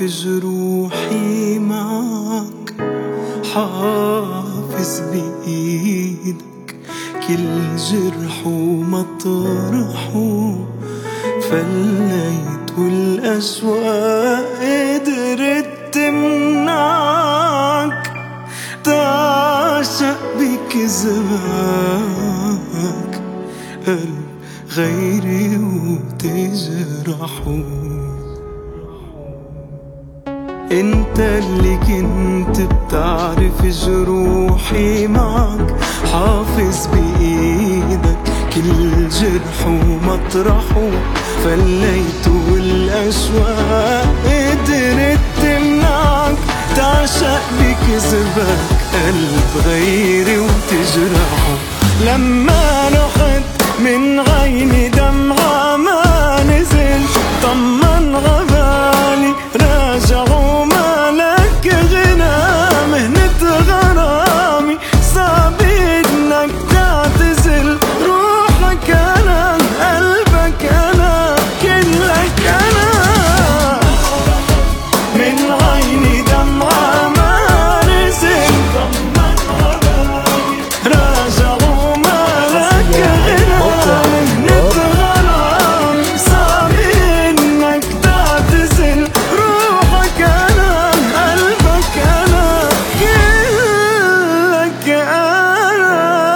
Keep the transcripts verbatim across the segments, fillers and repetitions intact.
تعرف جروحي معك، حافظ بإيدك كل جرح ومطرحه، فليت والأشواق قدرت تمنعك، تعشق بكذبك قلب غيري وتجرحه. انت اللي كنت بتعرف جروحي معك، حافظ بإيدك كل جرح ومطرحه، فليته والأشواق قدرت تمنعك، تعشق بكذبك قلب غيري وتجرحه. لما رحت من عيني دمعة ما نزل، طمن غبالي راجع ومالك غنى، مهنة غرامي صعب انك تعتزل، روحك انا قلبك انا كلك انا. من عيني دمعة ما نزل، طمن غبالي راجع ومالك غنى، مهنة غرامي صعب انك تعتزل، روحك انا قلبك انا كلك انا.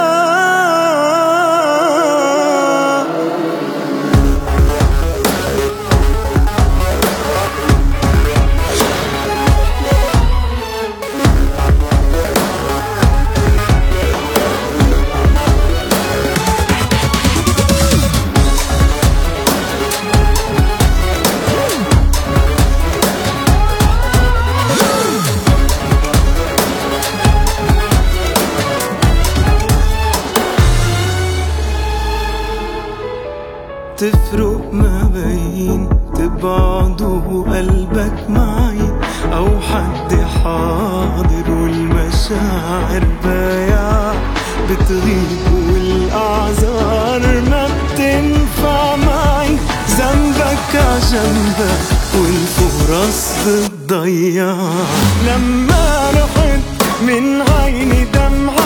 تفرق ما بين تبعد وقلبك معي، أو حد حاضر والمشاعر بايع، بتغيب والأعذار ما بتنفع معي، ذنبك عجنبك والفرص بتضيع. لما رحت من عيني دمعة